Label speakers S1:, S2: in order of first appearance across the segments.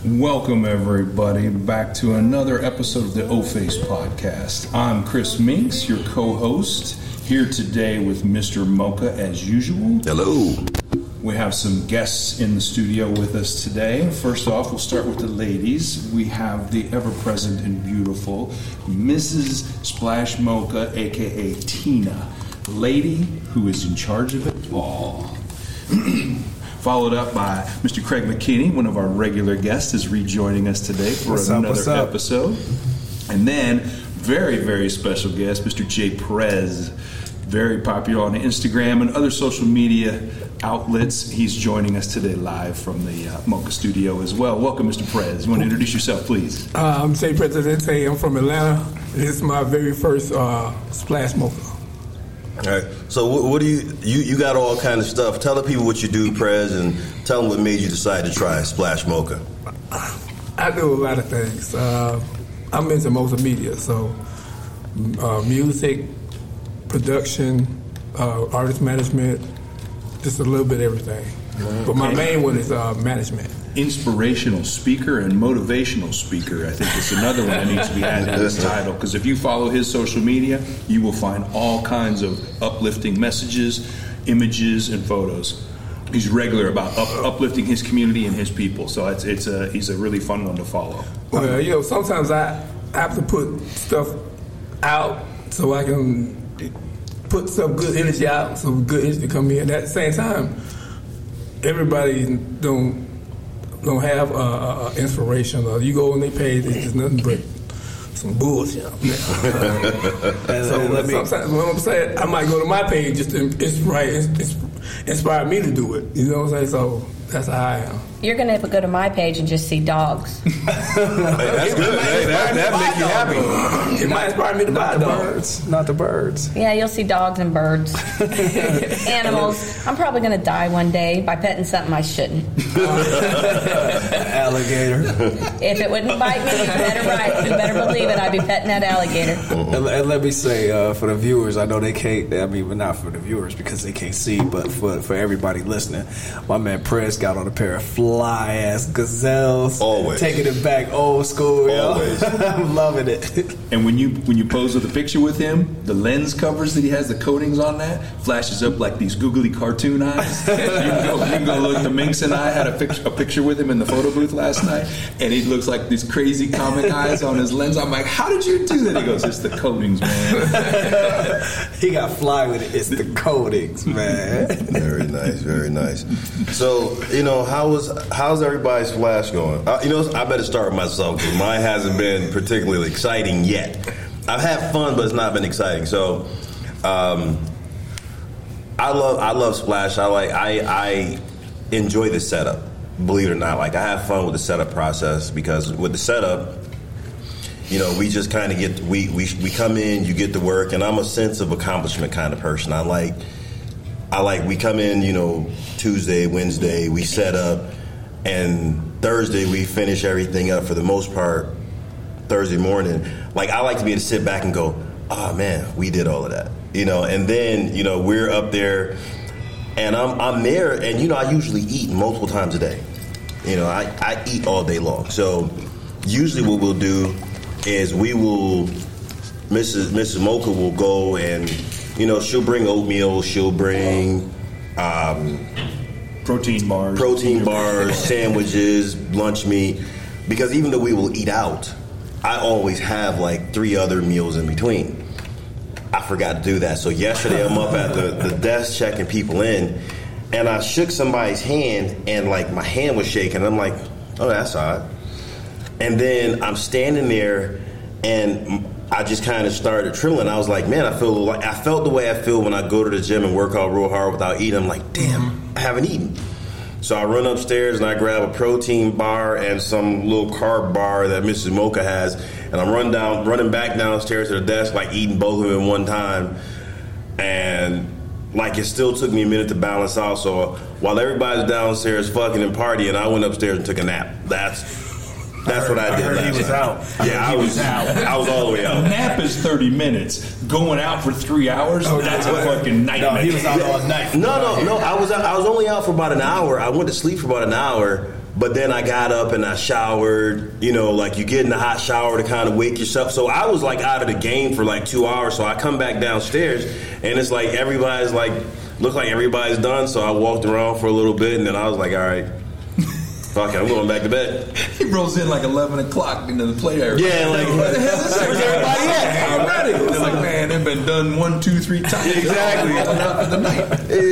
S1: Welcome, everybody, back to another episode of the O-Face Podcast. I'm Chris Minks, your co-host, here today with Mr. Mocha as usual.
S2: Hello.
S1: We have some guests in the studio with us today. First off, we'll start with the ladies. We have the ever-present and beautiful Mrs. Splash Mocha, a.k.a. Tina, lady who is in charge of it all. Followed up by Mr. Craig McKinney, one of our regular guests, is rejoining us today for another episode. And then, very, very special guest, Mr. Jay Perez, very popular on Instagram and other social media outlets. He's joining us today live from the Mocha studio as well. Welcome, Mr. Perez. You want to introduce yourself, please?
S3: I'm Jay Presidente. I'm from Atlanta. This is my very first Splash Mocha.
S2: All right. So what do you got all kind of stuff. Tell the people what you do, Prez, and tell them what made you decide to try Splash Mocha.
S3: I do a lot of things. I'm into multimedia, so music, production, artist management, just a little bit of everything. But my main one is management.
S1: Inspirational speaker and motivational speaker, I think is another one that needs to be added to this title, because if you follow his social media, you will find all kinds of uplifting messages, images, and photos. He's regular about uplifting his community and his people, so he's a really fun one to follow.
S3: Well, sometimes I have to put stuff out so I can put some good energy out, some good energy to come in. At the same time, everybody don't have inspiration. You go on their page, it's just nothing but some bullshit. Sometimes when I'm saying, I might go to my page just to inspire me to do it. You know what I'm saying? So that's how I am.
S4: You're going to go to my page and just see dogs.
S2: Hey, that's good. Hey, that make you happy.
S3: It might inspire me to buy dogs.
S5: Not the birds.
S4: Yeah, you'll see dogs and birds. Animals. I'm probably going to die one day by petting something I shouldn't.
S5: Alligator.
S4: If it wouldn't bite me, you better believe it. I'd be petting that alligator.
S5: And let me say, for the viewers, I know they can't, not for the viewers because they can't see, but for everybody listening, my man Prez got on a pair of fly-ass gazelles.
S2: Always.
S5: Taking it back old school,
S2: Always.
S5: Yo. I'm loving it.
S1: And when you pose with a picture with him, the lens covers that he has, the coatings on that, flashes up like these googly cartoon eyes. You can go look. The Minx and I had a picture with him in the photo booth last night, and he looks like these crazy comic eyes on his lens. I'm like, how did you do that? He goes, it's the coatings, man.
S5: He got fly with it. It's the coatings, man.
S2: Very nice, very nice. So, how's everybody's Flash going? I better start with myself because mine hasn't been particularly exciting yet. I've had fun, but it's not been exciting. So, I love Splash. I enjoy the setup. Believe it or not, I have fun with the setup process because with the setup, we just kind of we come in, you get to work, and I'm a sense of accomplishment kind of person. We come in, Tuesday, Wednesday, we set up, and Thursday we finish everything up for the most part. Thursday morning, I like to be able to sit back and go, oh man, we did all of that, and then we're up there, and I'm there, and I usually eat multiple times a day. I eat all day long. So usually what we'll do is Mrs. Mocha will go and she'll bring oatmeal, she'll bring
S1: protein bars, sandwiches,
S2: lunch meat, because even though we will eat out, I always have 3 other meals in between. I forgot to do that. So yesterday I'm up at the desk checking people in, and I shook somebody's hand, and my hand was shaking. And I'm like, oh, that's odd. And then I'm standing there, and I just kind of started trembling. I was like, man, I felt the way I feel when I go to the gym and work out real hard without eating. I'm like, damn, I haven't eaten. So I run upstairs and I grab a protein bar and some little carb bar that Mrs. Mocha has, and I'm running back downstairs to the desk, eating both of them at one time. And it still took me a minute to balance out. So while everybody's downstairs fucking and partying, I went upstairs and took a nap. That's what I did.
S5: He was out.
S2: Yeah, I was all the way out.
S1: A nap is 30 minutes. Going out for 3 hours, that's a fucking nightmare.
S5: No, he was out all night.
S2: No. I was only out for about an hour. I went to sleep for about an hour, But then I got up and I showered, you know, like you get in the hot shower to kind of wake yourself. So I was like out of the game for like 2 hours. So I come back downstairs and it's like everybody's like, look like everybody's done. So I walked around for a little bit and then I was like, all right, fuck it, I'm going back to bed.
S1: He rolls in like 11 o'clock into the play area.
S2: Yeah, like,
S1: where the hell is
S2: everybody at?
S1: Already. They're like, man, they've been done 1, 2, 3 times.
S2: Exactly.
S1: For the night.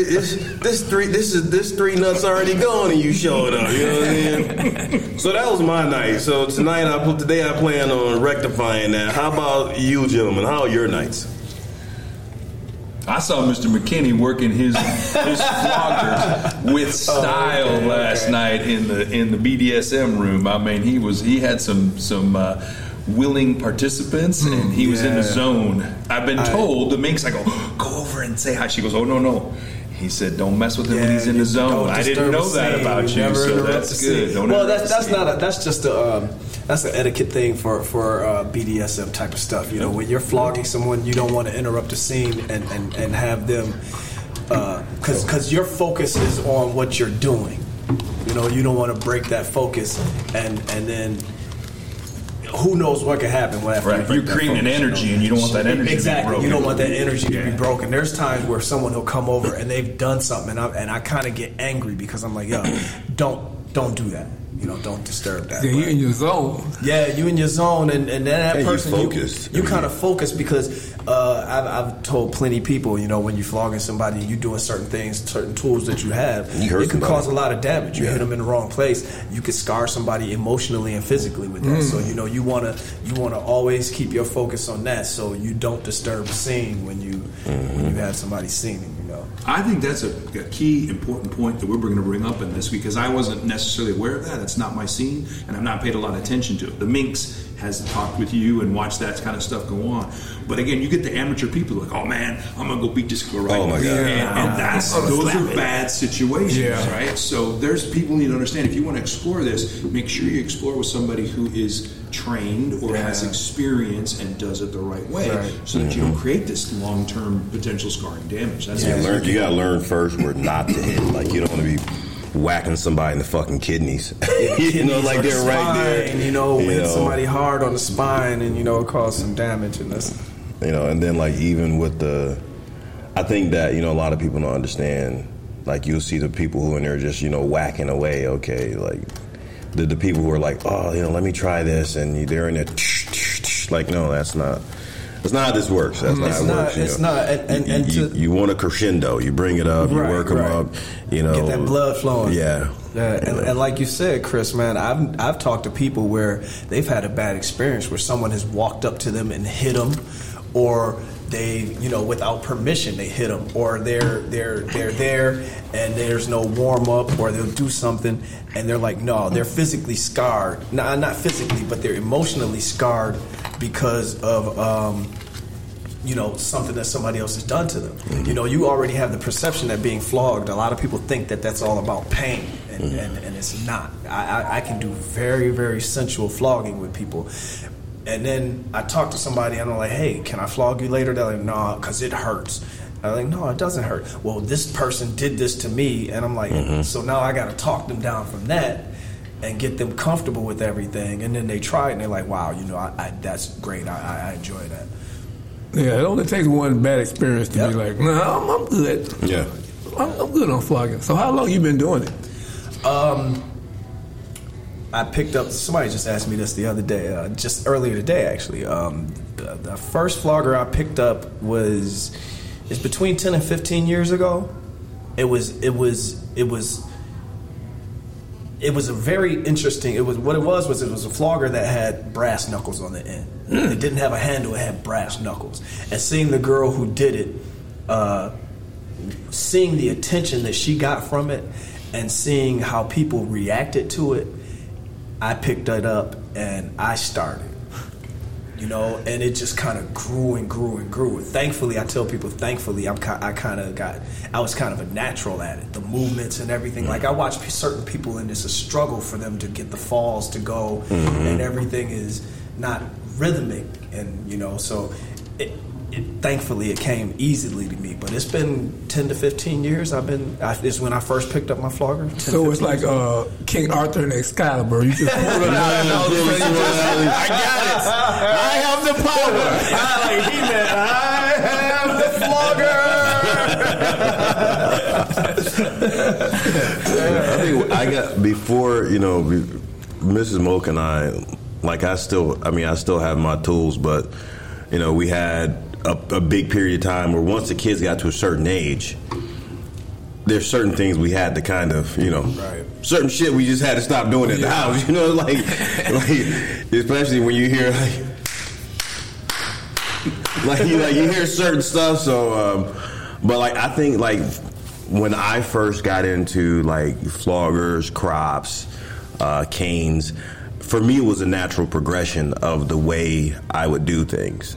S2: This three nuts already gone and you showed up. You know what I mean? So that was my night. So today I plan on rectifying that. How about you, gentlemen? How are your nights?
S1: I saw Mr. McKinney working his floggers with style last night in the BDSM room. I mean, he had some willing participants and he was in the zone. I've been told the minx, I go over and say hi. She goes, oh no. He said, "Don't mess with him when he's in the zone." I didn't know that about you, so that's good.
S5: Well, that's just that's an etiquette thing for BDSM type of stuff. You know, when you're flogging someone, you don't want to interrupt the scene and have them because your focus is on what you're doing. You know, you don't want to break that focus and then. Who knows what could happen after
S1: right. You're creating an energy, and you don't want that energy to be broken.
S5: You don't want that energy to be broken. There's times where someone will come over and they've done something, and I kind of get angry because I'm like, yo, don't do that. You know, don't disturb that.
S3: Yeah, you in your zone.
S5: Yeah, you in your zone, and then that person,
S2: you
S5: kind of focus because I've told plenty of people, you know, when you're flogging somebody, you're doing certain things, certain tools that you have, it can cause a lot of damage. You hit them in the wrong place, you could scar somebody emotionally and physically with that. So you know, you wanna always keep your focus on that, so you don't disturb the scene when you have somebody singing. You know,
S1: I think that's a key important point that we're going to bring up in this because I wasn't necessarily aware of that. It's not my scene, and I've not paid a lot of attention to it. The minx has talked with you and watched that kind of stuff go on. But again, you get the amateur people like, oh man, I'm going to go beat this girl right now.
S2: Oh my God.
S1: And those are bad situations, right? So there's people need to understand if you want to explore this, make sure you explore with somebody who is trained or has experience and does it the right way so that you don't create this long-term potential scarring damage. That's
S2: you got to learn first where not to hit. Like, you don't want to be whacking somebody in the fucking kidneys. You know, like they're right there.
S5: You know, hit somebody hard on the spine and, you know, cause some damage in this.
S2: You know, and then like even with I think that, you know, a lot of people don't understand, like you'll see the people who in there just, you know, whacking away, okay, like the people who are like, oh, you know, let me try this, and they're in there, like, no, that's not how this works. That's not how it works.
S5: It's not. And
S2: you want a crescendo. You bring it up. You work them up. You know,
S5: get that blood flowing.
S2: Yeah.
S5: And like you said, Chris, man, I've talked to people where they've had a bad experience where someone has walked up to them and hit them, or they, you know, without permission they hit them, or they're there and there's no warm up, or they'll do something and they're like, no, they're physically scarred. Not physically, but they're emotionally scarred because of you know, something that somebody else has done to them. Mm-hmm. You know, you already have the perception that being flogged, a lot of people think that that's all about pain, and it's not. I can do very, very sensual flogging with people. And then I talk to somebody and I'm like, hey, can I flog you later? They're like, nah, because it hurts. I'm like, no, it doesn't hurt. Well, this person did this to me, and I'm like, so now I got to talk them down from that and get them comfortable with everything. And then they try it and they're like, wow, you know, that's great. I enjoy that.
S3: Yeah, it only takes one bad experience to be like, no, I'm good.
S2: Yeah.
S3: I'm good on flogging. So how long you been doing it?
S5: I picked up, somebody just asked me this the other day, just earlier today actually. The first flogger I picked up it's between 10 and 15 years ago. It was a very interesting, it was a flogger that had brass knuckles on the end. It didn't have a handle, it had brass knuckles. And seeing the girl who did it, seeing the attention that she got from it, and seeing how people reacted to it, I picked it up and I started. You know, and it just kind of grew and grew and grew. Thankfully, I tell people, I was kind of a natural at it. The movements and everything. Like, I watch certain people and it's a struggle for them to get the falls to go, and everything is not rhythmic. And, you know, so thankfully it came easily to me. But it's been 10 to 15 years. It's when I first picked up my flogger.
S3: So it's like King Arthur and Excalibur. You just pull it out and all of a sudden you just, I got it. I have the power.
S5: Like He-Man, I have the flogger.
S2: I think I got before Mrs. Mocha and I. Like I still have my tools, but we had a big period of time where once the kids got to a certain age, there's certain things we had to kind of
S5: right.
S2: Certain shit we just had to stop doing at the house. Like especially when you hear you hear certain stuff. So, but I think when I first got into floggers, crops, canes. For me, it was a natural progression of the way I would do things,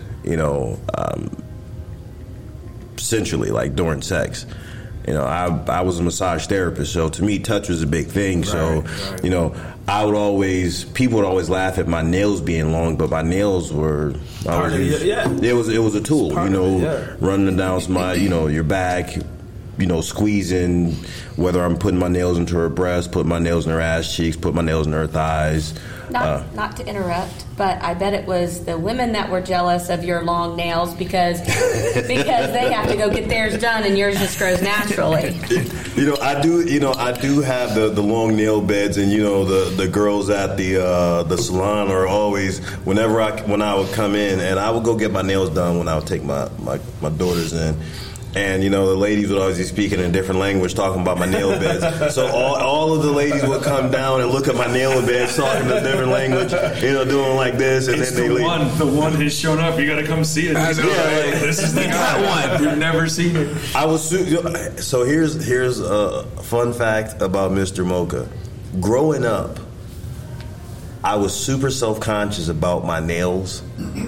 S2: sensually, during sex. I was a massage therapist, so to me, touch was a big thing. So, people would always laugh at my nails being long, but my nails were, it was a tool, running down your back, squeezing, whether I'm putting my nails into her breast, putting my nails in her ass cheeks, put my nails in her thighs.
S4: Not to interrupt, but I bet it was the women that were jealous of your long nails because they have to go get theirs done and yours just grows naturally.
S2: I do have the long nail beds, and the girls at the salon are always when I would come in, and I would go get my nails done when I would take my daughters in. And, the ladies would always be speaking in a different language, talking about my nail beds. So all of the ladies would come down and look at my nail beds, talking in a different language, doing like this. And
S1: it's
S2: then they leave.
S1: The one has shown up. You got to come see it. This is the guy. One. You've never seen it.
S2: So here's a fun fact about Mr. Mocha. Growing up, I was super self-conscious about my nails.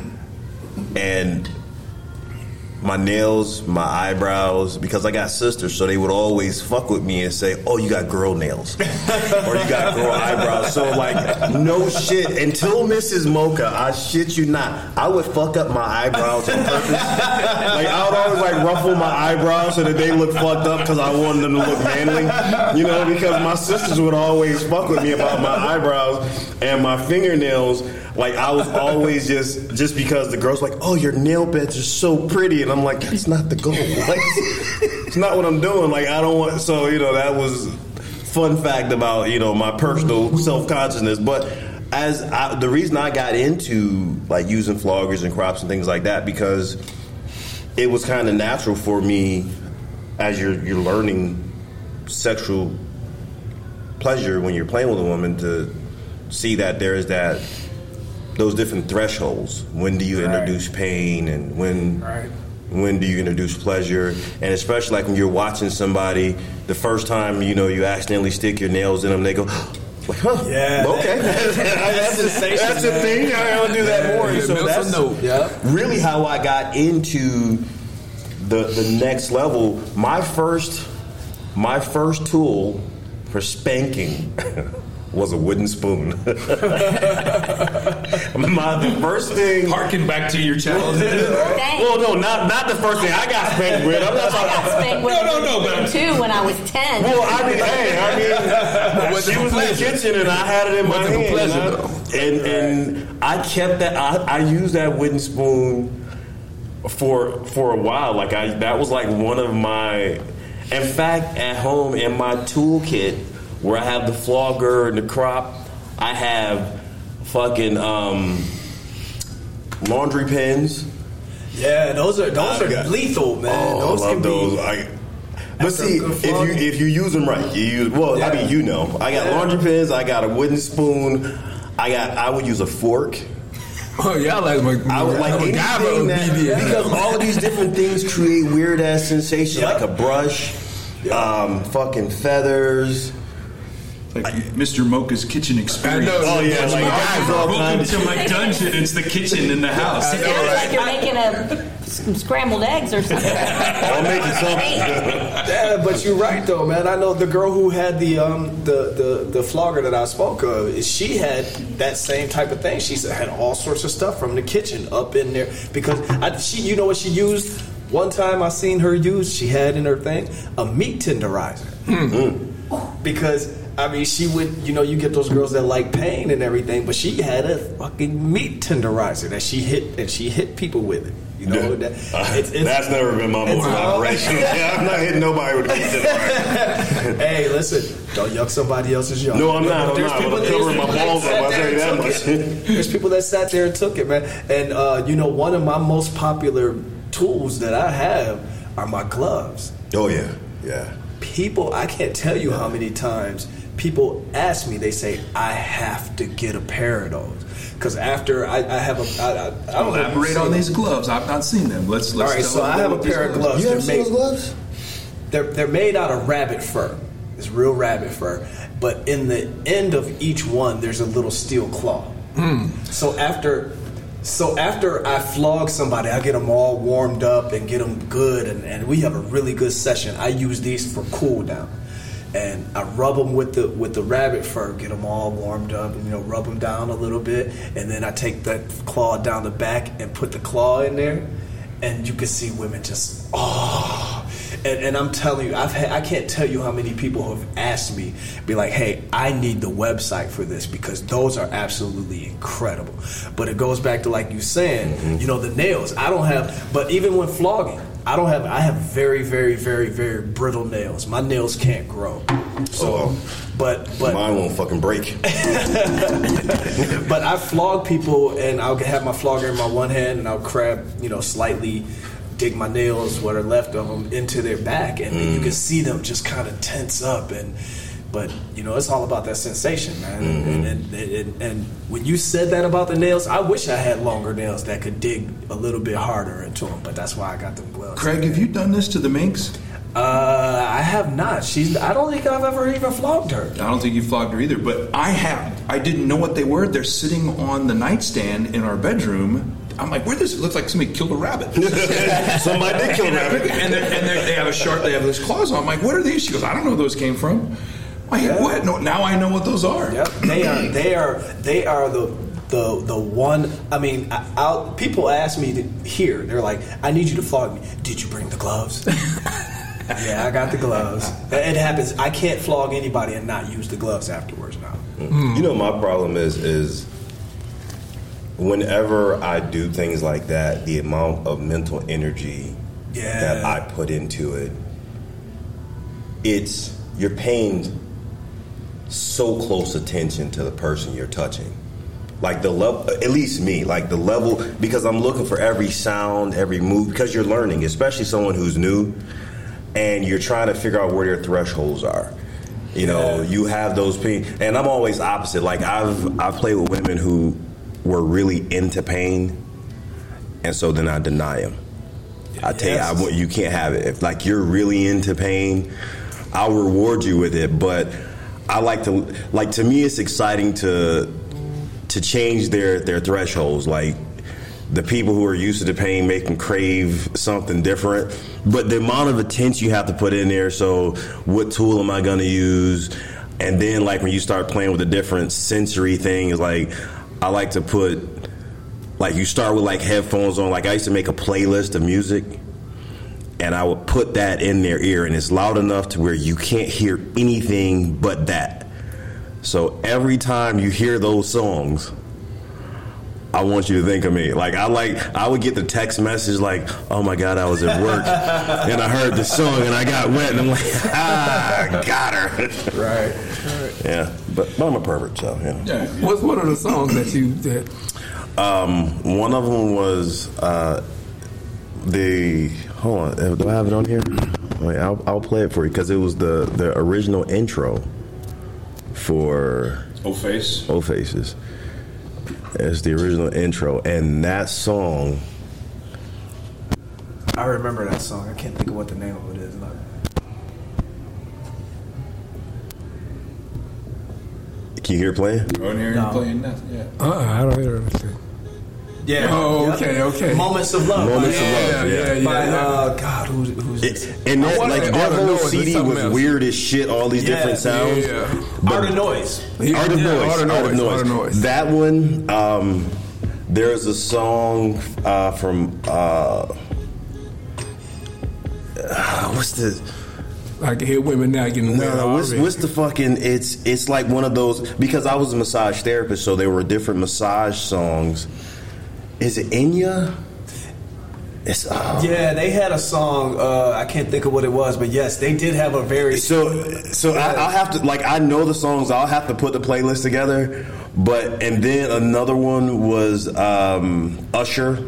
S2: And my nails, my eyebrows, because I got sisters, so they would always fuck with me and say, "Oh, you got girl nails," or "You got girl eyebrows." So no shit. Until Mrs. Mocha, I shit you not, I would fuck up my eyebrows on purpose. I would always ruffle my eyebrows so that they look fucked up because I wanted them to look manly. Because my sisters would always fuck with me about my eyebrows and my fingernails. I was always just because the girls "Oh, your nail beds are so pretty," and I'm like, that's not the goal. It's not what I'm doing. I don't want. So that was fun fact about my personal self-consciousness. But the reason I got into using floggers and crops and things like that, because it was kind of natural for me as you're learning sexual pleasure when you're playing with a woman to see that there is those different thresholds. When do you introduce pain, and when do you introduce pleasure? And especially when you're watching somebody the first time, you accidentally stick your nails in them, they go, huh, yeah, okay. That's the thing. I'll do that more. And so that's really how I got into the next level. My first tool for spanking was a wooden spoon. The first thing.
S1: Harken back to your childhood.
S2: Well, no, not the first thing I got spanked with. I'm not talking.
S4: I got spanked with too when I was 10.
S2: Well, she was in the kitchen and I had it in my hand. And I kept that. I used that wooden spoon for a while. That was one of my. In fact, at home in my toolkit, where I have the flogger and the crop, I have fucking laundry pins.
S5: Yeah, those are lethal, man.
S2: Oh, I love those. But see, if you use them right, I got laundry pins. I got a wooden spoon. I would use a fork.
S3: Oh yeah, I would like
S2: anything because all of these different things create weird ass sensations, like a brush, fucking feathers.
S1: Mr. Mocha's kitchen experience.
S2: Oh yeah,
S1: welcome to my dungeon. It's the kitchen in the house.
S4: It sounds like you're making some scrambled eggs or something.
S2: I'm making something.
S5: Yeah, but you're right though, man. I know the girl who had the flogger that I spoke of. She had that same type of thing. She had all sorts of stuff from the kitchen up in there because you know what she used. One time I seen her use. She had in her thing a meat tenderizer. Mm-hmm. Because I mean, she would, you get those girls that like pain and everything, but she had a fucking meat tenderizer that she hit, and she hit people with it.
S2: That's never been my mode of operation. I'm not hitting nobody with a meat tenderizer.
S5: Hey, listen, don't yuck somebody else's yard.
S2: No, I'm not. I'm covering my balls up. I'll tell you that much.
S5: There's people that sat there and took it, man. And one of my most popular tools that I have are my gloves.
S2: Oh yeah, yeah.
S5: People, I can't tell you how many times people ask me, they say, I have to get a pair of those. Because after I have I
S1: elaborate on these gloves. I've not seen them. Let's
S5: all right, so I have a pair of gloves.
S2: You ever seen those gloves?
S5: They're made out of rabbit fur. It's real rabbit fur. But in the end of each one, there's a little steel claw. So after I flog somebody, I get them all warmed up and get them good, and we have a really good session. I use these for cool down. And I rub them with the rabbit fur, get them all warmed up, and rub them down a little bit, and then I take that claw down the back and put the claw in there, and you can see women just and I'm telling you, I can't tell you how many people have asked me, be like, hey, I need the website for this because those are absolutely incredible. But it goes back to like you saying, the nails. I don't have, but even when flogging, I have very, very, very, very brittle nails. My nails can't grow. So, but
S2: mine won't fucking break.
S5: But I flog people, and I'll have my flogger in my one hand, and I'll slightly dig my nails, what are left of them, into their back, and you can see them just kind of tense up. But it's all about that sensation, man. And when you said that about the nails, I wish I had longer nails that could dig a little bit harder into them. But that's why I got them gloves.
S1: Craig, have you done this to the minx?
S5: I have not. I don't think I've ever even flogged her.
S1: I don't think you flogged her either, but I have. I didn't know what they were. They're sitting on the nightstand in our bedroom. I'm like, where does it look like somebody killed a rabbit?
S2: Somebody did kill a rabbit.
S1: And they have a shark. They have those claws on. I'm like, what are these? She goes, I don't know where those came from. What? No, now I know what those are.
S5: Yep. They are the one. I mean, people ask me here. They're like, I need you to flog me. Did you bring the gloves? Yeah, I got the gloves. It happens. I can't flog anybody and not use the gloves afterwards now.
S2: My problem is whenever I do things like that, the amount of mental energy that I put into it, you're paying so close attention to the person you're touching. Like the level, at least me, like the level, because I'm looking for every sound, every move, because you're learning, especially someone who's new, and you're trying to figure out where their thresholds are. You have those pain, and I'm always opposite. Like I've played with women who were really into pain, and so then I deny them. I tell you, you can't have it. If like you're really into pain, I'll reward you with it, but I to me it's exciting to change their thresholds. Like the people who are used to the pain make them crave something different, but the amount of attention you have to put in there. So what tool am I going to use? And then like when you start playing with the different sensory things, like I like to put, like you start with like headphones on. Like I used to make a playlist of music, and I would put that in their ear, and it's loud enough to where you can't hear anything but that. So every time you hear those songs, I want you to think of me. I would get the text message like, oh my God, I was at work and I heard the song and I got wet, and I'm like, got her.
S5: Right.
S2: Yeah, but I'm a pervert, so
S3: What's one of the songs that you did?
S2: One of them was hold on, do I have it on here? Wait, I'll play it for you because it was the original intro for
S1: O
S2: Faces. It's the original intro, and that song,
S5: I remember that song. I can't think of what the name of it is.
S2: Can you hear it playing?
S1: I don't hear you playing nothing. Yeah.
S3: I don't hear it.
S5: Yeah.
S3: Oh, okay.
S5: Moments of Love.
S2: Moments of Love.
S3: Yeah.
S5: God, who's this?
S2: And that,
S3: wonder
S2: like
S3: if
S2: that
S3: Art of
S2: whole
S3: Noise is
S2: CD
S3: something
S2: was
S3: else.
S2: weird as shit. All these different sounds.
S3: Yeah.
S5: Art of Noise.
S2: Art of Noise.
S3: Art of Noise.
S2: That one. There's a song from what's the.
S3: I can hear women now getting wet already.
S2: What's the fucking? It's like one of those, because I was a massage therapist, so there were different massage songs. Is it Enya? It's
S5: Yeah, they had a song. I can't think of what it was, but yes, they did have a very.
S2: So I'll have to, like, I know the songs. I'll have to put the playlist together. And then another one was Usher.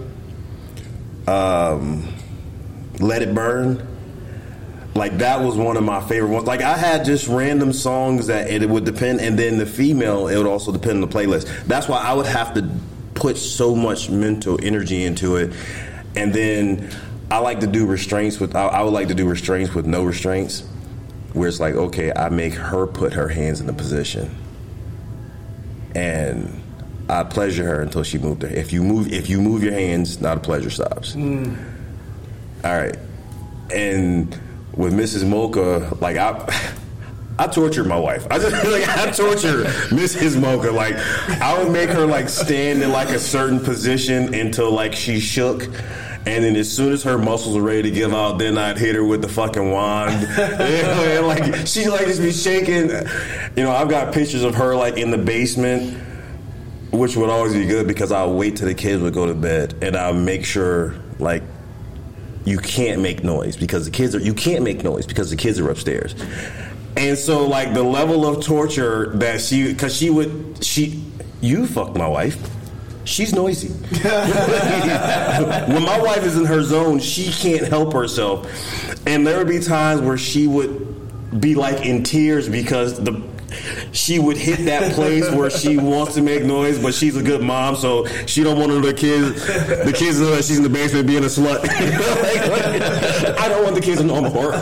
S2: Let It Burn. Like, that was one of my favorite ones. Like, I had just random songs that it would depend, and then the female, it would also depend on the playlist. That's why I would have to put so much mental energy into it. And then I like to do restraints with, I would like to do restraints with no restraints, where it's like, okay, I make her put her hands in the position, and I pleasure her until she moved her. If you move your hands, now the pleasure stops. All right. And with Mrs. Mocha, like, I tortured my wife. I tortured Mrs. Mocha. Like, I would make her, like, stand in, like, a certain position until, like, she shook. And then as soon as her muscles were ready to give out, then I'd hit her with the fucking wand. And, like, she, like, just be shaking. You know, I've got pictures of her, like, in the basement, which would always be good because I'll wait till the kids would go to bed. And I'll make sure, like, you can't make noise because the kids are upstairs. And so, like, the level of torture that you fucked my wife. She's noisy. When my wife is in her zone, she can't help herself. And there would be times where she would be, like, in tears because she would hit that place where she wants to make noise, but she's a good mom, so she don't want the kids to know that she's in the basement being a slut. I don't want the kids to know more.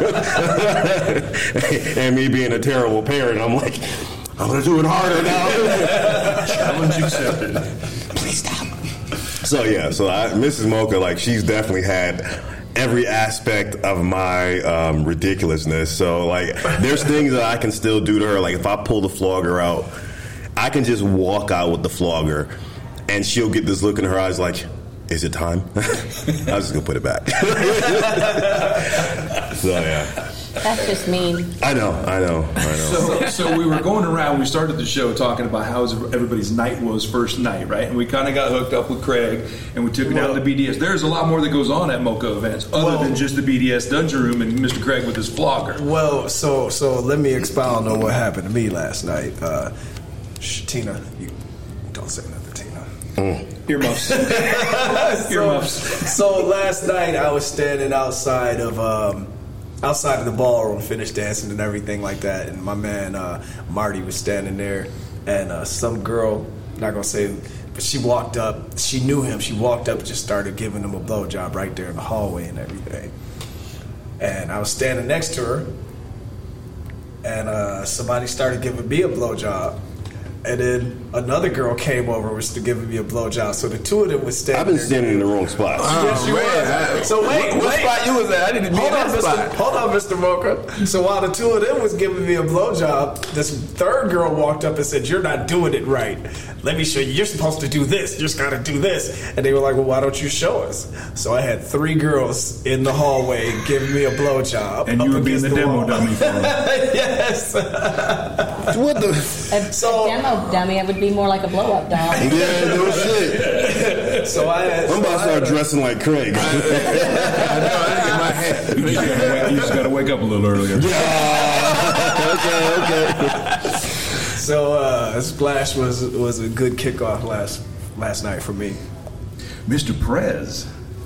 S2: And me being a terrible parent, I'm like, I'm going to do it harder now.
S1: Challenge accepted.
S2: Please stop. So Mrs. Mocha, like, she's definitely had every aspect of my ridiculousness. So, like, there's things that I can still do to her. Like, if I pull the flogger out, I can just walk out with the flogger, and she'll get this look in her eyes like, is it time? I'm just going to put it back. So, yeah.
S4: That's just mean.
S2: I know.
S1: So we were going around. We started the show talking about how everybody's night was first night, right? And we kind of got hooked up with Craig, and we took it out to the BDS. There's a lot more that goes on at Mocha events other than just the BDS Dungeon Room and Mr. Craig with his flogger.
S5: Well, so let me expound on what happened to me last night. Tina, you don't say nothing, Tina.
S1: Earmuffs. Earmuffs.
S5: So last night I was standing outside of the ballroom, finished dancing and everything like that, and my man Marty was standing there, and some girl, not gonna say, but she walked up. She knew him. She walked up and just started giving him a blowjob right there in the hallway and everything. And I was standing next to her, and somebody started giving me a blowjob. And then another girl came over, was giving me a blowjob. So the two of them was standing.
S2: I've been
S5: there
S2: standing in the wrong spot.
S5: Yes, you were. So wait.
S3: What spot you was at? I didn't be in that spot.
S5: Hold on, Mr. Mocha. So while the two of them was giving me a blowjob, this third girl walked up and said, "You're not doing it right. Let me show you. You're supposed to do this. You just got to do this." And they were like, "Well, why don't you show us?" So I had three girls in the hallway giving me a blowjob.
S1: And you were being the demo dummy for them.
S5: Yes.
S2: What the?
S4: A demo dummy, it would be more like a blow-up doll.
S2: Yeah, no shit.
S5: So
S2: I'm about to start dressing like Craig.
S3: I know, I didn't get my hat.
S1: You just got to wake up a little earlier.
S2: Okay.
S5: So Splash was a good kickoff last night for me.
S1: Mr. Perez.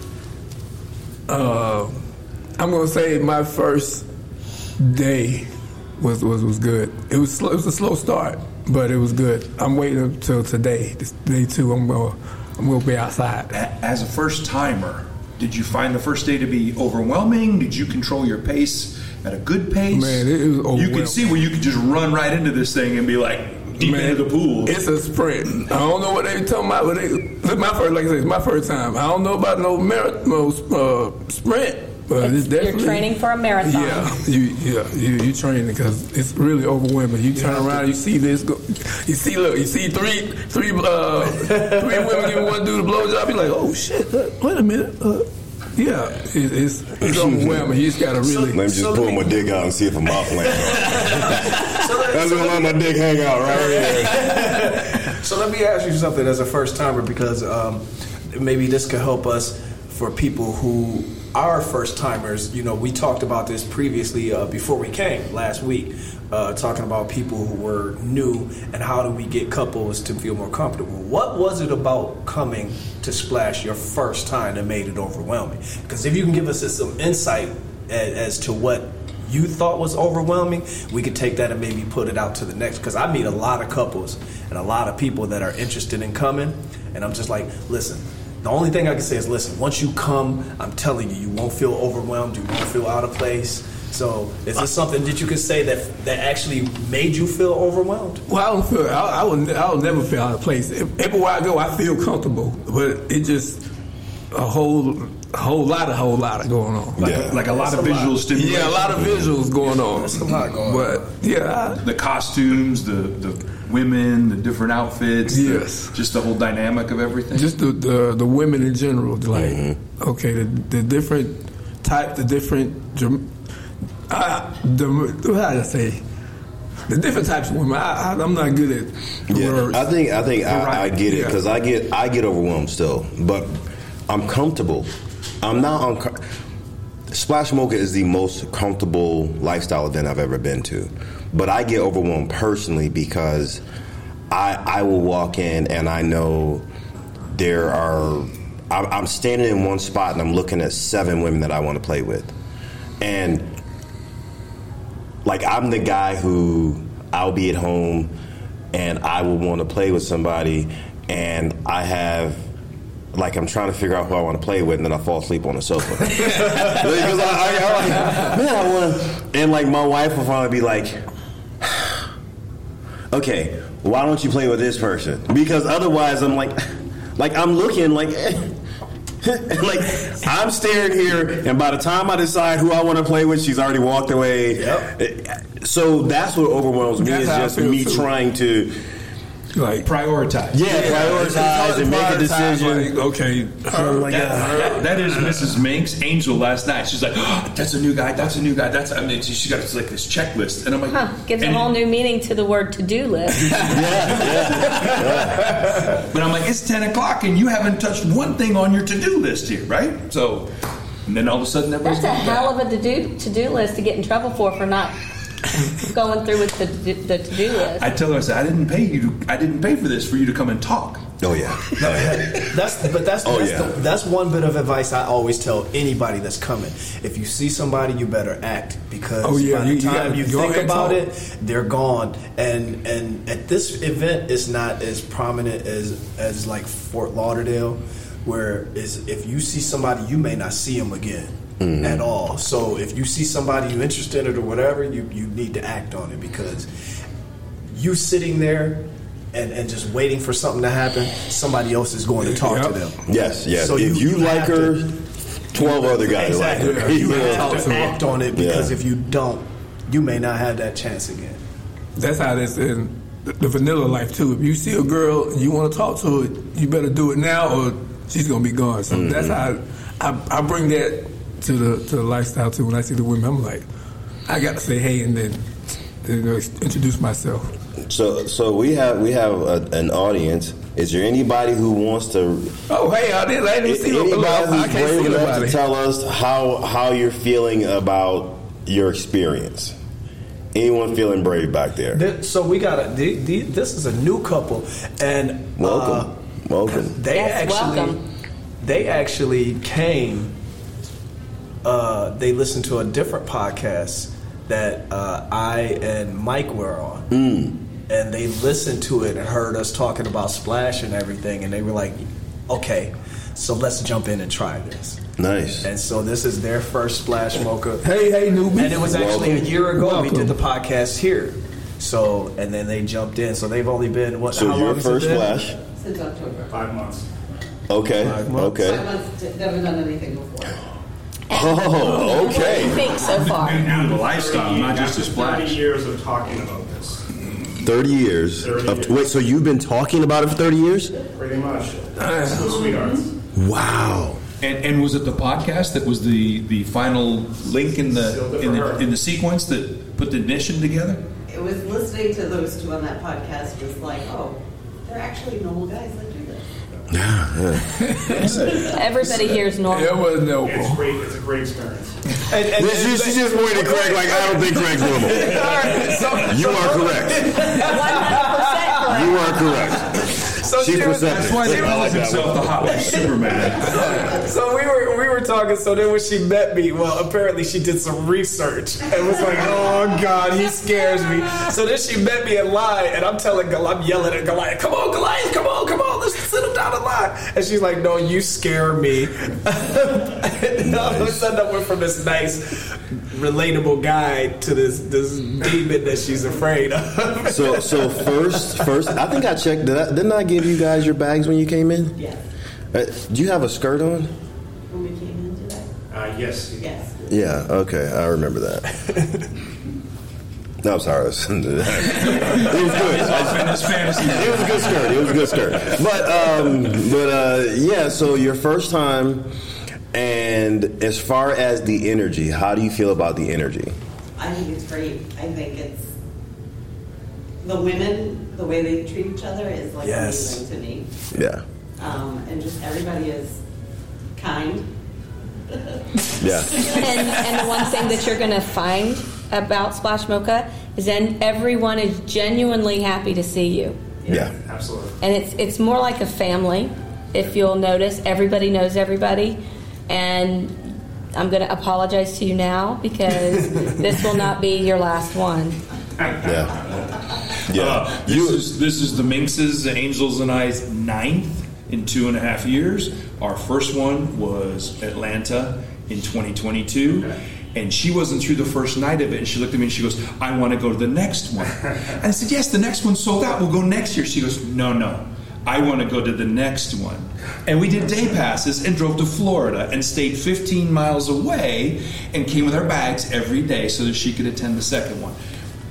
S3: I'm gonna say my first day was good. It was a slow start, but it was good. I'm waiting until today. This day two, I'm gonna be outside.
S1: As a first timer, did you find the first day to be overwhelming? Did you control your pace at a good pace?
S3: Man, it was overwhelming.
S1: You could see where you could just run right into this thing and be like, deep into the pool.
S3: It's a sprint. I don't know what they talking about. But it's my first, like I said, it's my first time. I don't know about no sprint. But it's definitely,
S4: you're training for a marathon.
S3: You training because it's really overwhelming. You turn around, you see this, you see three women you want to do the blowjob. You're like, oh shit, wait a minute. It's overwhelming. You just gotta really.
S2: Let me just pull my dick out and see if a mouth lands. That's gonna let my dick hang out right here.
S5: So let me ask you something as a first timer, because maybe this could help us for people who are first timers. We talked about this previously before we came last week, talking about people who were new and how do we get couples to feel more comfortable. What was it about coming to Splash your first time that made it overwhelming? Because if you can give us some insight as to what you thought was overwhelming, we could take that and maybe put it out to the next. Because I meet a lot of couples and a lot of people that are interested in coming, and I'm just like, listen, the only thing I can say is, listen, once you come, I'm telling you, you won't feel overwhelmed, you won't feel out of place. So is this something that you could say that actually made you feel overwhelmed?
S3: Well, I don't feel, I will never feel out of place. Everywhere I go, I feel comfortable, but it just a whole lot going on.
S1: Like a lot of visual stimulation.
S3: Yeah, a lot of visuals going on.
S5: There's a lot going on.
S3: But yeah,
S1: the costumes, the women, the different outfits, just the whole dynamic of everything.
S3: Just the women in general, like okay, the different type, the different how do I say? The different types of women. I'm not good at words.
S2: I think I get it, because I get overwhelmed still, but I'm comfortable. I'm not Splash Mocha is the most comfortable lifestyle event I've ever been to, but I get overwhelmed personally because I will walk in and I know I'm standing in one spot and I'm looking at 7 women that I want to play with, and like I'm the guy who I'll be at home and I will want to play with somebody, and I'm trying to figure out who I want to play with, and then I fall asleep on the sofa. Because I want to. And like my wife will finally be like, okay, why don't you play with this person? Because otherwise I'm like I'm looking like I'm staring here, and by the time I decide who I want to play with, she's already walked away. Yep. So that's what overwhelms me, is just me trying to
S1: prioritize.
S2: Prioritize and make a decision.
S3: Like, okay,
S1: that is Mrs. Mink's Angel last night. She's like, oh, that's a new guy. She got like this checklist, and I'm like,
S4: gives a whole new meaning to the word to-do list.
S1: But I'm like, it's 10:00 and you haven't touched one thing on your to-do list here, right? So, and then all of a sudden,
S4: that's a hell of a to-do list to get in trouble for not going through with the to-do list.
S1: I tell her, I said, I didn't pay for this for you to come and talk.
S2: Oh yeah.
S5: That's one bit of advice I always tell anybody that's coming. If you see somebody, you better act, because by the time you think about it, they're gone. And at this event, it's not as prominent as like Fort Lauderdale, where if you see somebody, you may not see them again. At all. So if you see somebody you're interested in or whatever, you need to act on it, because you sitting there and just waiting for something to happen, somebody else is going to talk to them.
S2: Yes. So if you like her, 12 other guys like her.
S5: You have to act on it, because if you don't, you may not have that chance again.
S3: That's how this is in the vanilla life too. If you see a girl and you want to talk to her, you better do it now or she's going to be gone. So that's how I bring that to the lifestyle too. When I see the women, I'm like, I got to say hey and then introduce myself.
S2: So we have an audience. Is there anybody who wants to?
S3: Oh hey, I didn't see
S2: anybody
S3: I can't see
S2: nobody to tell us how you're feeling about your experience. Anyone feeling brave back there?
S5: So we got this is a new couple, and
S2: welcome.
S5: They actually came. They listened to a different podcast that I and Mike were on, and they listened to it and heard us talking about Splash and everything, and they were like, "Okay, so let's jump in and try this."
S2: Nice.
S5: And so this is their first Splash Mocha.
S3: Hey, newbie.
S5: And it was actually a year ago we did the podcast here. So, and then they jumped in. So they've only been, what,
S2: So
S5: how
S2: your
S5: long has it
S2: first
S5: been?
S2: Splash.
S6: Since October.
S7: 5 months.
S2: Okay.
S5: 5 months.
S2: Okay.
S6: 5 months, never done anything before.
S2: Oh,
S4: What do you
S2: okay.
S4: think so far?
S1: New to the lifestyle, not just a
S7: 30
S1: splash.
S7: years of talking about this.
S2: 30 years.
S7: 30 years.
S2: Wait, so you've been talking about it for 30 years?
S7: Pretty much. So sweethearts.
S2: Wow.
S1: And was it the podcast that was the final link in the sequence that put the ignition together?
S6: It was listening to those two on that podcast was like, oh, they're actually normal guys that do this.
S4: Everybody here is normal.
S3: It was no.
S7: It's great. It's a great experience.
S2: She just pointed at Craig like, I don't think Craig's normal. You are correct.
S4: 100% correct.
S2: You are correct.
S5: So
S2: She's
S5: she was,
S2: perceptive.
S1: That's why they
S2: I
S1: call
S2: like that
S1: himself
S2: one.
S1: the Hot Superman.
S5: so we were talking. So then when she met me, well, apparently she did some research and was like, "Oh God, he scares me." So then she met me in line, and I'm yelling at Goliath, "Come on, Goliath, come on, let's sit him down in line." And she's like, "No, you scare me." And all of a sudden, I went from this nice, relatable guy to this demon that she's afraid of.
S2: So first, I think I checked. Didn't I give you guys your bags when you came in?
S6: Yes.
S2: Do you have a skirt on?
S6: When we came in today?
S7: Yes.
S6: Yes.
S2: Yeah. Okay, I remember that. No, I'm sorry. It was good.
S1: Fantasy.
S2: It was a good skirt. But yeah. So your first time, and as far as the energy, how do you feel about the energy?
S6: I think it's great. I think it's the women, the way they treat each other is like
S5: Yes.
S6: amazing to me.
S2: Yeah.
S6: And just everybody is kind.
S2: Yeah.
S4: And the one thing that you're going to find about Splash Mocha is then everyone is genuinely happy to see you.
S2: Yeah.
S7: Absolutely.
S4: And it's more like a family. If you'll notice, everybody knows everybody. And I'm going to apologize to you now because this will not be your last one.
S2: Yeah. Yeah.
S1: This is the Minx's, the Angels and I's 9th in 2.5 years. Our first one was Atlanta in 2022. And she wasn't through the first night of it. And she looked at me and she goes, I want to go to the next one. And I said, yes, the next one's sold out. We'll go next year. She goes, no. I want to go to the next one. And we did day passes and drove to Florida and stayed 15 miles away and came with our bags every day so that she could attend the second one.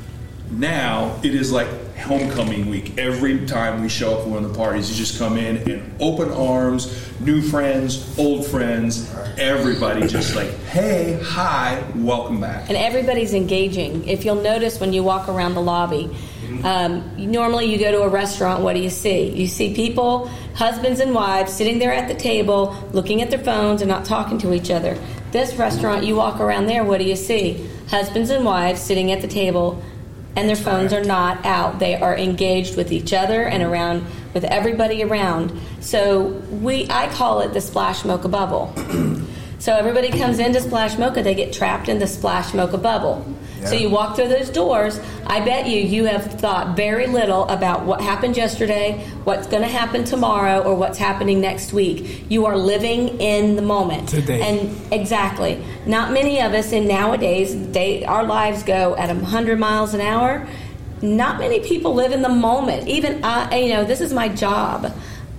S1: Now it is like homecoming week. Every time we show up for one of the parties, you just come in and open arms, new friends, old friends, everybody just like, hey, hi, welcome back.
S4: And everybody's engaging. If you'll notice when you walk around the lobby, normally you go to a restaurant, what do you see? You see people, husbands and wives, sitting there at the table, looking at their phones and not talking to each other. This restaurant, you walk around there, what do you see? Husbands and wives sitting at the table, and their phones are not out. They are engaged with each other and around with everybody around. So I call it the Splash Mocha bubble. So everybody comes into Splash Mocha, they get trapped in the Splash Mocha bubble. Yeah. So you walk through those doors, I bet you have thought very little about what happened yesterday, what's going to happen tomorrow, or what's happening next week. You are living in the moment.
S3: Today.
S4: And exactly. Not many of us nowadays, our lives go at 100 miles an hour. Not many people live in the moment. Even this is my job.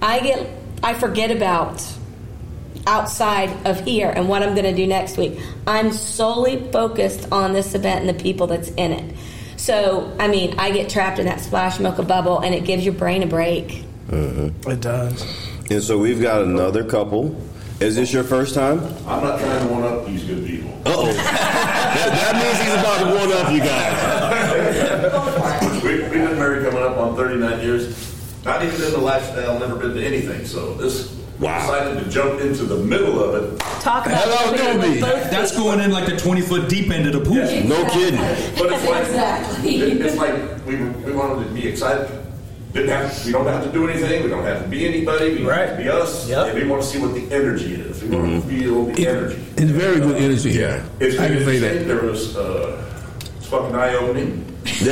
S4: I forget about outside of here and what I'm going to do next week. I'm solely focused on this event and the people that's in it. So, I get trapped in that Splash Mocha bubble, and it gives your brain a break.
S2: Mm-hmm.
S5: It does.
S2: And so we've got another couple. Is this your first time?
S8: I'm not trying to one-up these good people.
S2: Uh-oh. that means he's about to one-up you guys.
S8: We've been married coming up on 39 years. Not even in the lifestyle, never been to anything. So this decided to jump into the middle of it.
S4: Talk about
S1: That's going in like the 20-foot deep end of the pool.
S8: Yeah.
S2: No kidding.
S8: But it's like,
S4: Exactly.
S8: it's like we wanted to be excited. We don't have to do anything. We don't have to be anybody. We don't have to be us.
S5: Yep.
S8: And we want to see what the energy is. We want to feel the energy.
S3: It's very good energy here.
S8: It's
S3: I can say that.
S8: There was it's fucking eye-opening.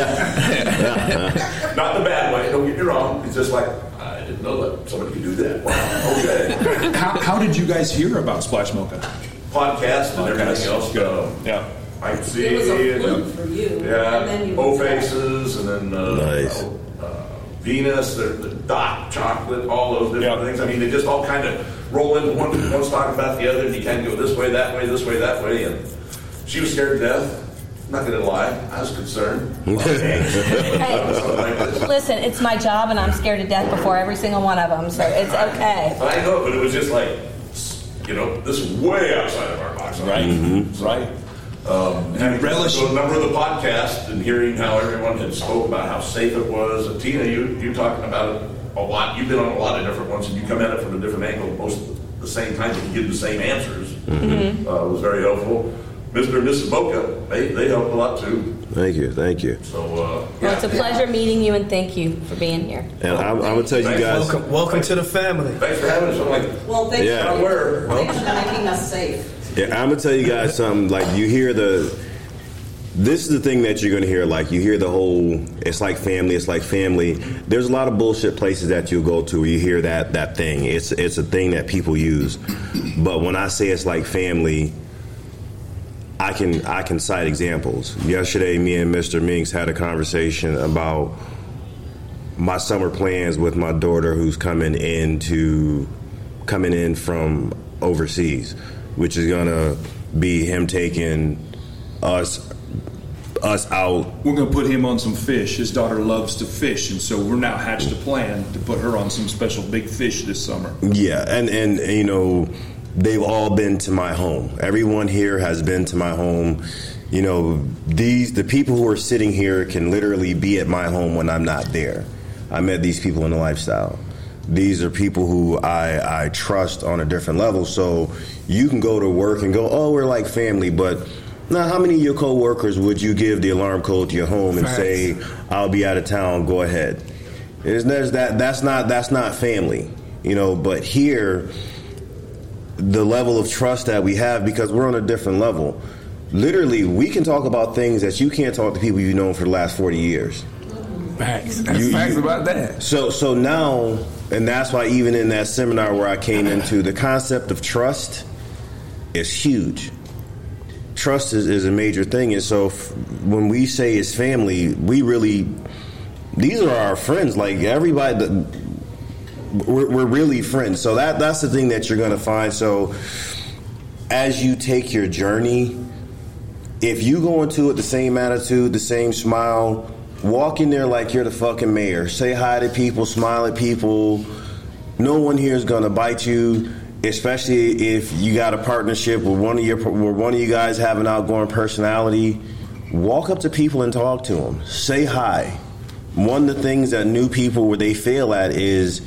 S2: Yeah.
S8: Not in a bad way. Don't get me wrong. It's just like, I didn't know that somebody could do that. Wow. Okay.
S1: How did you guys hear about Splash Mocha?
S8: Podcast and everything else.
S1: Yeah.
S8: Mike C.
S6: It was a
S8: and
S6: fluke for you. And then
S8: yeah,
S6: you
S8: O Faces, and then
S2: Nice.
S8: Venus, the Dot Chocolate, all those different
S1: Yeah.
S8: things. I mean, they just all kind of roll into one. One's talking about the other, and you kind of go this way, that way, this way, that way. And she was scared to death. Not going to lie, I was concerned.
S4: Hey, listen, it's my job, and I'm scared to death before every single one of them, so it's okay.
S8: I know, but it was just like, this is way outside of our box.
S1: Right.
S8: So,
S1: Right.
S8: Having
S1: relish-
S8: listened to a number of the podcasts and hearing how everyone had spoke about how safe it was. And Tina, you talking about it a lot. You've been on a lot of different ones, and you come at it from a different angle most of the same time, but you give the same answers. It was very helpful. Mr. and Mrs. Mocha, they helped a lot too.
S2: Thank you.
S8: So,
S4: Well, it's a pleasure meeting you, and thank you for being here.
S2: And I'm going to tell you guys.
S5: Welcome to the family.
S8: Thanks for having us. I'm like,
S6: Well, thanks
S2: Yeah.
S6: for making us safe.
S2: Yeah, I'm gonna tell you guys something. Like you hear this is the thing that you're gonna hear. Like you hear the whole, it's like family. It's like family. There's a lot of bullshit places that you'll go to where you hear that thing. It's a thing that people use. But when I say it's like family, I can cite examples. Yesterday, me and Mr. Minks had a conversation about my summer plans with my daughter, who's coming in from overseas, which is gonna be him taking us out.
S1: We're going to put him on some fish. His daughter loves to fish, and so we're now hatched a plan to put her on some special big fish this summer.
S2: Yeah, and they've all been to my home. Everyone here has been to my home. The people who are sitting here can literally be at my home when I'm not there. I met these people in the lifestyle. These are people who I trust on a different level. So you can go to work and go, oh, we're like family. But now, how many of your coworkers would you give the alarm code to your home and say, I'll be out of town, go ahead? That's not family. But here, the level of trust that we have, because we're on a different level. Literally, we can talk about things that you can't talk to people you've known for the last 40 years.
S3: Facts. Facts about that.
S2: So now, and that's why even in that seminar where I came into, the concept of trust is huge. Trust is a major thing. And so when we say it's family, these are our friends. Like everybody, we're really friends. So that's the thing that you're going to find. So as you take your journey, if you go into it the same attitude, the same smile, walk in there like you're the fucking mayor. Say hi to people, smile at people. No one here is going to bite you, especially if you got a partnership with one of you guys have an outgoing personality. Walk up to people and talk to them. Say hi. One of the things that new people where they fail at is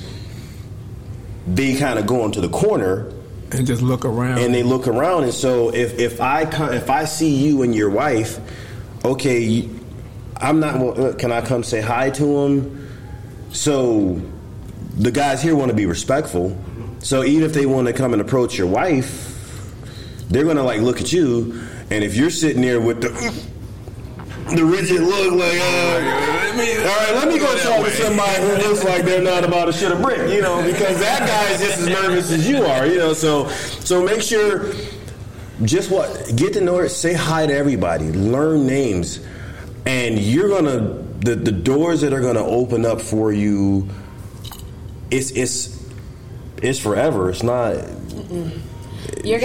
S2: they kind of go into the corner
S3: and just look around.
S2: And they look around, and so if I see you and your wife, okay, I'm not. Can I come say hi to them? So the guys here want to be respectful. So even if they want to come and approach your wife, they're going to look at you, and if you're sitting there with the rigid look, let me go talk to somebody who looks like they're not about to shit a brick, because that guy is just as nervous as you are, So make sure, get to know her, say hi to everybody, learn names, and you're gonna the doors that are gonna open up for you. It's forever. It's not.
S4: You're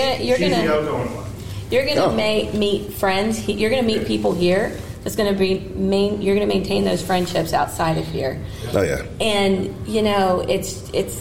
S4: gonna meet friends. You're gonna meet people here. That's gonna you're gonna maintain those friendships outside of here.
S2: Oh yeah.
S4: And it's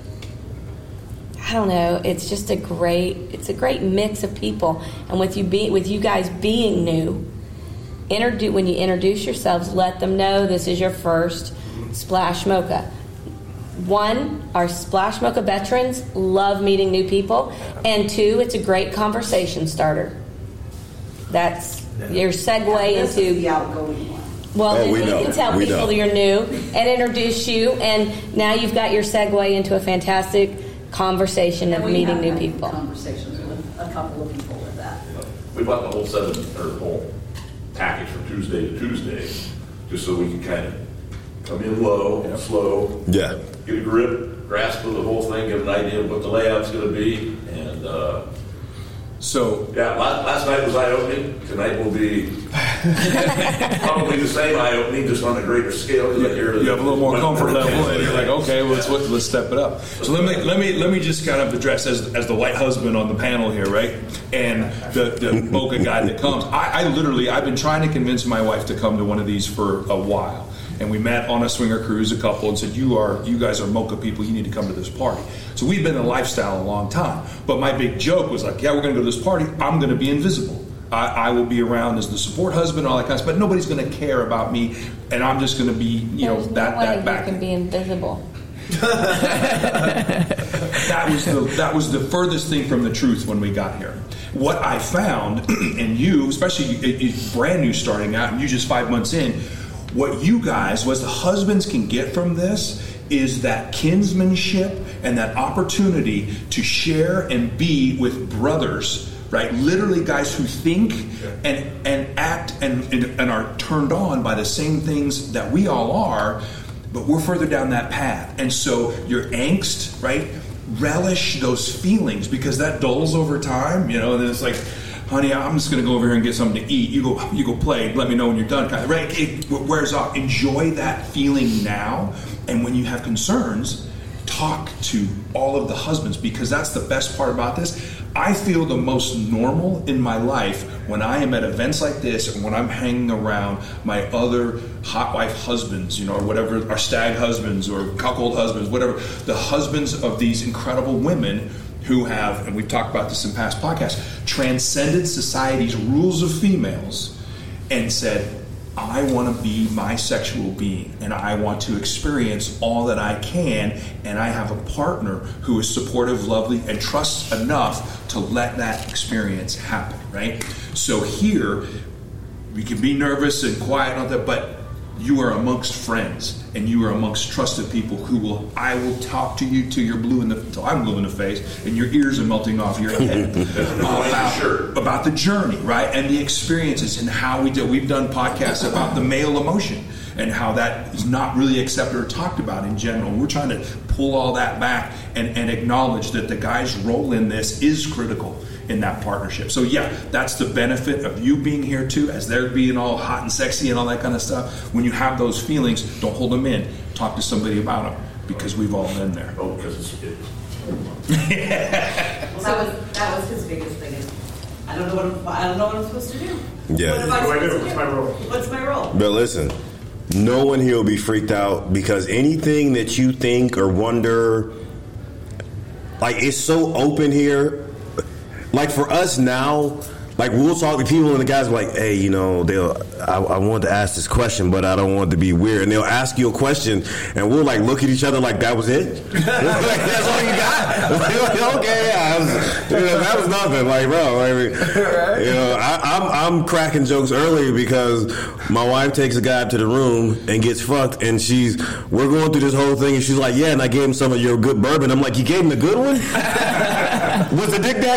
S4: I don't know. It's just a great mix of people. And with you guys being new, when you introduce yourselves, let them know this is your first Splash Mocha. One, our Splash Mocha veterans love meeting new people, and two, it's a great conversation starter. That's your segue into
S6: the outgoing one.
S4: Well, you can tell people that you're new and introduce you, and now you've got your segue into a fantastic conversation of meeting new people.
S6: Conversations with a couple of people with that.
S8: We bought the whole whole package from Tuesday to Tuesday, just so we can kind of come in low, slow, get a grasp of the whole thing, get an idea of what the layout's going to be, and
S1: So
S8: Yeah, last night was eye-opening. Tonight will be probably the same eye-opening, just on a greater scale.
S1: you have a little more comfort level, and you're like, okay, well, let's step it up. So let me just kind of address as the white husband on the panel here, right? And the Mocha guy that comes. I've been trying to convince my wife to come to one of these for a while. And we met on a swinger cruise, a couple, and said, you guys are Mocha people, you need to come to this party. So we've been in the lifestyle a long time. But my big joke was like, yeah, we're going to go to this party. I'm going to be invisible. I will be around as the support husband, all that kind of stuff. But nobody's going to care about me, and I'm just going to be,
S4: There's
S1: that
S4: no
S1: back.
S4: way you can be invisible.
S1: That was the furthest thing from the truth when we got here. What I found, and you, especially it's brand new starting out, and you just 5 months in, what you guys, what the husbands can get from this is that kinsmanship and that opportunity to share and be with brothers, right? Literally guys who think and act and are turned on by the same things that we all are, but we're further down that path. And so your angst, right? Relish those feelings, because that dulls over time, and then it's like, honey, I'm just going to go over here and get something to eat. You go play. Let me know when you're done. Kind of, right? It wears off. Enjoy that feeling now. And when you have concerns, talk to all of the husbands, because that's the best part about this. I feel the most normal in my life when I am at events like this, and when I'm hanging around my other hot wife husbands, or whatever, our stag husbands or cuckold husbands, whatever, the husbands of these incredible women who have, and we've talked about this in past podcasts, transcended society's rules of females and said, I want to be my sexual being, and I want to experience all that I can, and I have a partner who is supportive, lovely, and trusts enough to let that experience happen, right? So here, we can be nervous and quiet and all that, but you are amongst friends, and you are amongst trusted people I will talk to you till you're blue till I'm blue in the face, and your ears are melting off your head about the journey, right, and the experiences, and how we do. We've done podcasts about the male emotion and how that is not really accepted or talked about in general. We're trying to pull all that back and acknowledge that the guy's role in this is critical in that partnership. So yeah, that's the benefit of you being here too, as they're being all hot and sexy and all that kind of stuff. When you have those feelings, don't hold them in. Talk to somebody about them, because we've all been there.
S8: Oh, because it's good.
S6: Well, that was his biggest thing. I don't know what I'm supposed to do.
S2: Yeah.
S6: What am I
S7: What do I do?
S6: supposed to
S7: What's my role?
S6: What's my role?
S2: But listen, no one here will be freaked out, because anything that you think or wonder, like, it's so open here. Like, for us now, like, we'll talk to people and the guys are like, hey, I wanted to ask this question, but I don't want it to be weird. And they'll ask you a question, and we'll, like, look at each other like, that was it? Like, that's all you got? Like, okay, yeah, that was nothing. Like, bro, I'm cracking jokes early because my wife takes a guy up to the room and gets fucked, and we're going through this whole thing, and she's like, yeah, and I gave him some of your good bourbon. I'm like, you gave him the good one? Was the dick that